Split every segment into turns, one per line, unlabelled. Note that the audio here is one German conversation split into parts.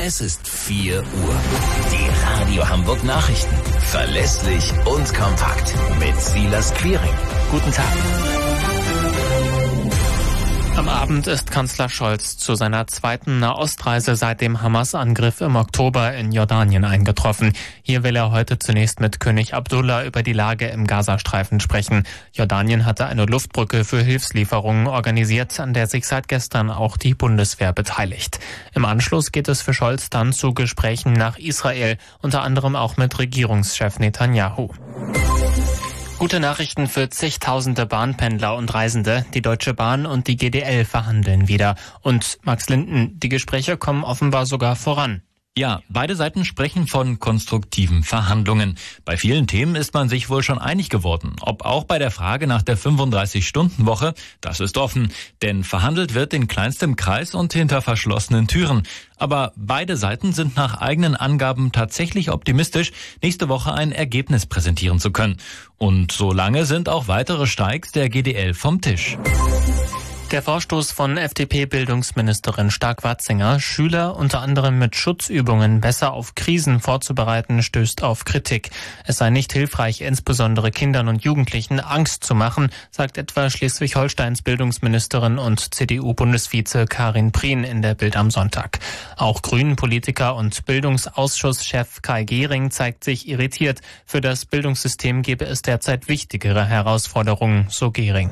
Es ist 4 Uhr. Die Radio Hamburg Nachrichten. Verlässlich und kompakt. Mit Silas Quiring. Guten Tag.
Am Abend ist Kanzler Scholz zu seiner zweiten Nahostreise seit dem Hamas-Angriff im Oktober in Jordanien eingetroffen. Hier will er heute zunächst mit König Abdullah über die Lage im Gazastreifen sprechen. Jordanien hatte eine Luftbrücke für Hilfslieferungen organisiert, an der sich seit gestern auch die Bundeswehr beteiligt. Im Anschluss geht es für Scholz dann zu Gesprächen nach Israel, unter anderem auch mit Regierungschef Netanyahu. Gute Nachrichten für zigtausende Bahnpendler und Reisende. Die Deutsche Bahn und die GDL verhandeln wieder. Und Max Linden, die Gespräche kommen offenbar sogar voran.
Ja, beide Seiten sprechen von konstruktiven Verhandlungen. Bei vielen Themen ist man sich wohl schon einig geworden. Ob auch bei der Frage nach der 35-Stunden-Woche, das ist offen. Denn verhandelt wird in kleinstem Kreis und hinter verschlossenen Türen. Aber beide Seiten sind nach eigenen Angaben tatsächlich optimistisch, nächste Woche ein Ergebnis präsentieren zu können. Und solange sind auch weitere Streiks der GDL vom Tisch.
Der Vorstoß von FDP-Bildungsministerin Stark-Watzinger, Schüler unter anderem mit Schutzübungen besser auf Krisen vorzubereiten, stößt auf Kritik. Es sei nicht hilfreich, insbesondere Kindern und Jugendlichen Angst zu machen, sagt etwa Schleswig-Holsteins Bildungsministerin und CDU-Bundesvize Karin Prien in der Bild am Sonntag. Auch Grünen-Politiker und Bildungsausschuschef Kai Gehring zeigt sich irritiert. Für das Bildungssystem gebe es derzeit wichtigere Herausforderungen, so Gehring.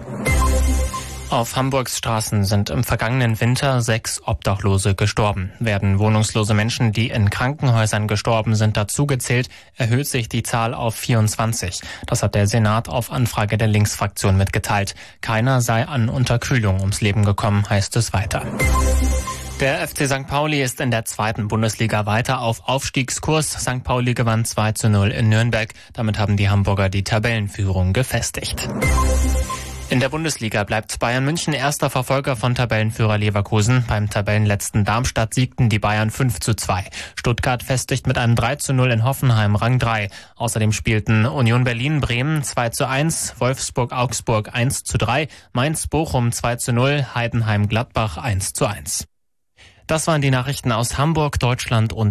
Auf Hamburgs Straßen sind im vergangenen Winter 6 Obdachlose gestorben. Werden wohnungslose Menschen, die in Krankenhäusern gestorben sind, dazugezählt, erhöht sich die Zahl auf 24. Das hat der Senat auf Anfrage der Linksfraktion mitgeteilt. Keiner sei an Unterkühlung ums Leben gekommen, heißt es weiter. Der FC St. Pauli ist in der 2. Bundesliga weiter auf Aufstiegskurs. St. Pauli gewann 2:0 in Nürnberg. Damit haben die Hamburger die Tabellenführung gefestigt. In der Bundesliga bleibt Bayern München erster Verfolger von Tabellenführer Leverkusen. Beim Tabellenletzten Darmstadt siegten die Bayern 5:2. Stuttgart festigt mit einem 3:0 in Hoffenheim Rang 3. Außerdem spielten Union Berlin-Bremen 2:1, Wolfsburg-Augsburg 1:3, Mainz-Bochum 2:0, Heidenheim-Gladbach 1:1. Das waren die Nachrichten aus Hamburg, Deutschland und